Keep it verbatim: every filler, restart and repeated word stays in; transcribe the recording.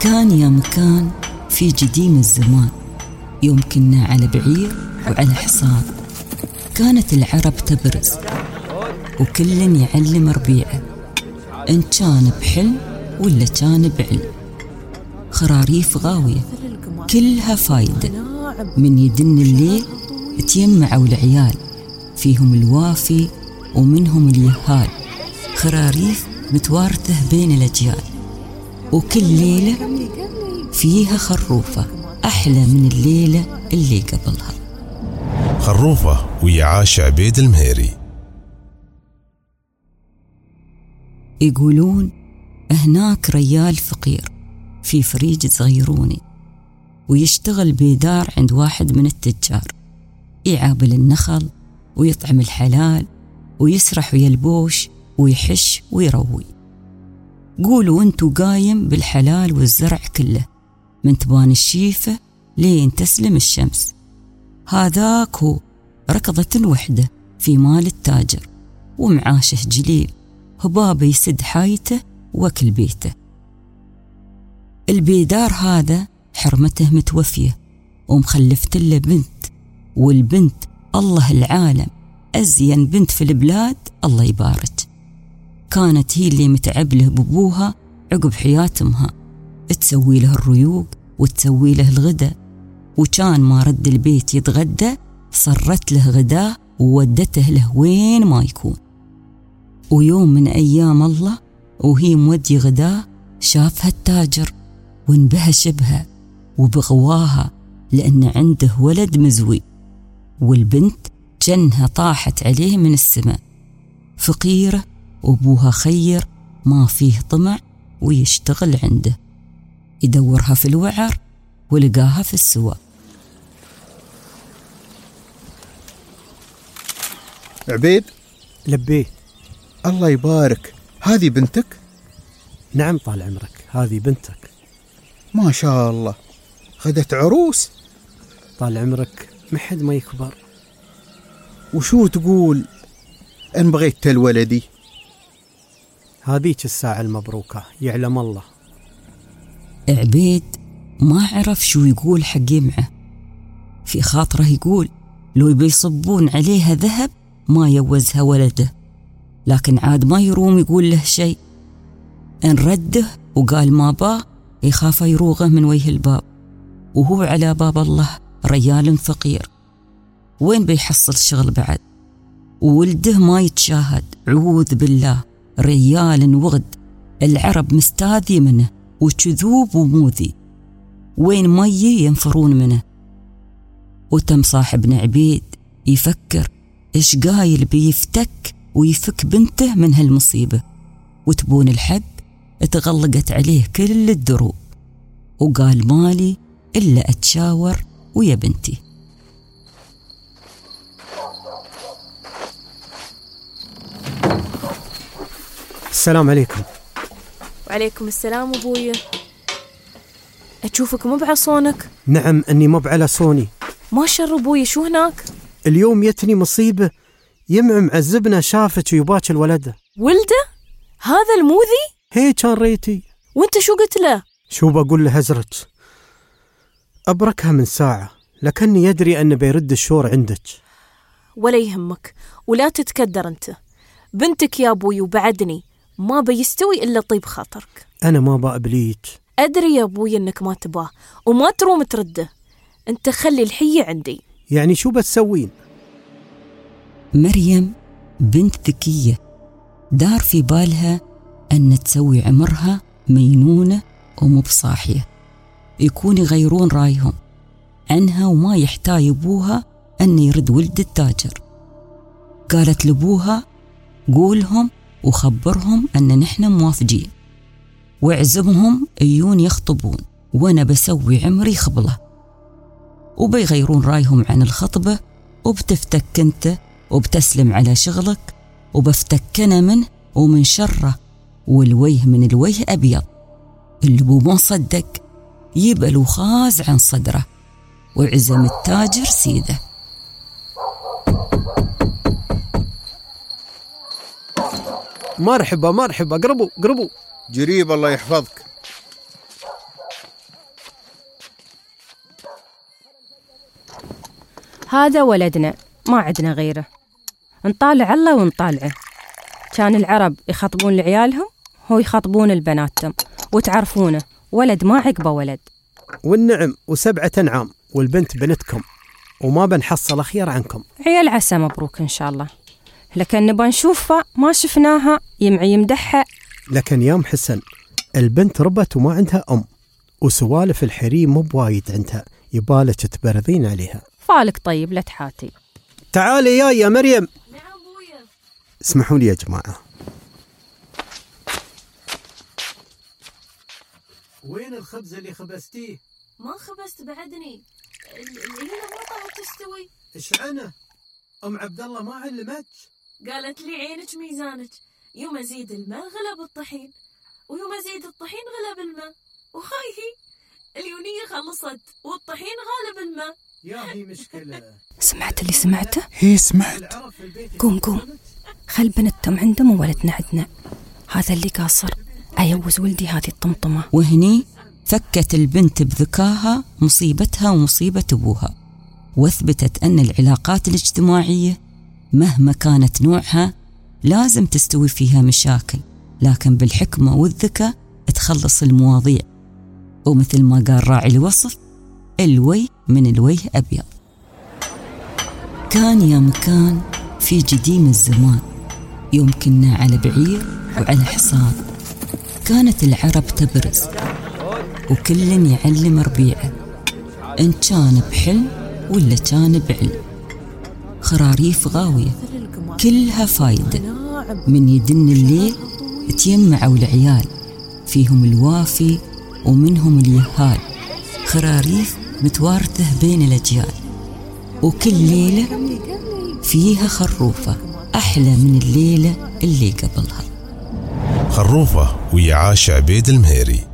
كان يا مكان في جديم الزمان، يوم كنا على بعير وعلى حصان. كانت العرب تبرز وكل يعلم ربيعه، إن كان بحلم ولا كان بعلم. خراريف غاوية كلها فايدة، من يدن الليل تيمعوا العيال، فيهم الوافي ومنهم اليهال. خراريف متوارثة بين الأجيال، وكل ليلة فيها خروفة أحلى من الليلة اللي قبلها. خروفة ويا عاش عبيد المهيري. يقولون هناك ريال فقير في فريج صغيروني، ويشتغل بيدار عند واحد من التجار، يعابل النخل ويطعم الحلال ويسرح ويلبوش ويحش ويروي. قولوا انتو قايم بالحلال والزرع كله، من تبان الشيفة لين تسلم الشمس. هذاك هو ركضة وحدة في مال التاجر، ومعاشه جليل هبابه يسد حايته وكل بيته. البيدار هذا حرمته متوفية ومخلفت له بنت، والبنت الله العالم أزين بنت في البلاد الله يبارك. كانت هي اللي متعبله بابوها عقب حياة امها، تسوي له الريوق وتسوي له الغدا، وكان ما رد البيت يتغدى صرت له غداه وودته له وين ما يكون. ويوم من أيام الله وهي مودي غداه شافها التاجر وانبهش بها وبغواها، لأن عنده ولد مزوي، والبنت جنها طاحت عليه من السماء. فقيرة وابوها خير ما فيه طمع، ويشتغل عنده يدورها في الوعر ولقاها في السواء. عبيد لبيه. الله يبارك، هذه بنتك؟ نعم طال عمرك، هذه بنتك. ما شاء الله، خدت عروس. طال عمرك محد ما يكبر. وشو تقول ان بغيت تلولدي؟ هذيك الساعة المبروكة يعلم الله. عبيد ما عرف شو يقول حق معه، في خاطره يقول لو بيصبون عليها ذهب ما يوزها ولده، لكن عاد ما يروم يقول له شيء. ان رده وقال ما باه يخاف يروغه من وجه الباب، وهو على باب الله ريال فقير، وين بيحصل شغل بعد؟ وولده ما يتشاهد، عوذ بالله، ريال وغد العرب مستاذي منه وكذوب وموذي، وين مي ينفرون منه. وتم صاحبنا عبيد يفكر إيش قايل بيفتك ويفك بنته من هالمصيبة، وتبون الحق اتغلقت عليه كل الدروب، وقال مالي إلا أتشاور ويا بنتي. السلام عليكم. وعليكم السلام أبويا. أشوفك مو بعصونك. نعم أني مو على صوني. ما شر أبويا، شو هناك؟ اليوم يتني مصيبة، يمعم عزبنا شافك ويباك الولدة. ولده؟ هذا الموذي؟ هي كان ريتي. وانت شو قلت له؟ شو بقول له هزرك؟ أبركها من ساعة، لكني يدري أن بيرد الشور عندك. ولا يهمك، ولا تتكدر انت. بنتك يا أبوي وبعدني ما بيستوي إلا طيب خاطرك. أنا ما بقبليك. أدري يا أبوي أنك ما تباه وما تروم ترده، أنت خلي الحية عندي. يعني شو بتسوين؟ مريم بنت ذكية، دار في بالها أن تسوي عمرها مينونة ومبصاحية، يكون يغيرون رايهم عنها وما يحتاج أبوها أن يرد ولد التاجر. قالت لأبوها قولهم وخبرهم أن نحن موافجين، واعزمهم يجون يخطبون، وأنا بسوي عمري خبلة، وبيغيرون رايهم عن الخطبة، وبتفتك انت وبتسلم على شغلك، وبفتكنا منه ومن شره، والوجه من الوجه أبيض. اللي بو ما صدق يبقى خاز عن صدره، وعزم التاجر سيده. مرحبا مرحبا، قربوا قربوا. جريب الله يحفظك. هذا ولدنا ما عندنا غيره، نطالع الله ونطالعه. كان العرب يخطبون لعيالهم، هو يخطبون البناتهم، وتعرفونه ولد ما عقبه ولد. والنعم وسبعة أنعام، والبنت بنتكم، وما بنحصل خير عنكم. عيال عسى مبروك إن شاء الله، لكن نبغى نشوفها ما شفناها يمعي يمدحها. لكن يا محسن البنت ربت وما عندها أم، وسوالف الحريم مو بوايد عندها، يبالك تبرذين عليها. فالك طيب لا تحاتي. تعالي يا يا مريم. نعم أبويا. اسمحوا لي يا جماعة. وين الخبز اللي خبزتيه؟ ما خبزت بعدني، الهيلة ما طلعت تستوي. إيش عنه؟ أم عبد الله ما علمتك؟ قالت لي عينك ميزانك، يوم أزيد الماء غلب الطحين، ويوم أزيد الطحين غلب الماء، وخايهي اليونية خلصت والطحين غالب الماء. يا هي مشكلة. سمعت اللي سمعته؟ هي سمعت. قوم قوم، خل بنتهم عندهم وولدنا عندنا، هذا اللي قاصر أيوز ولدي هذه الطمطمة. وهني فكت البنت بذكاها مصيبتها ومصيبة أبوها، واثبتت أن العلاقات الاجتماعية مهما كانت نوعها لازم تستوي فيها مشاكل، لكن بالحكمة والذكاء تخلص المواضيع. ومثل ما قال راعي الوصف، الوي من الوي أبيض. كان يا مكان في قديم الزمان، يوم كنا على بعير وعلى حصان، كانت العرب تبرز وكل يعلم ربيعه، إن كان بحلم ولا كان بعلم. خراريف غاوية كلها فايدة، من يدن الليل تيمعوا العيال، فيهم الوافي ومنهم اليهال. خراريف متوارثة بين الأجيال، وكل ليلة فيها خروفة أحلى من الليلة اللي قبلها. خروفة ويا عاشا عبيد المهيري.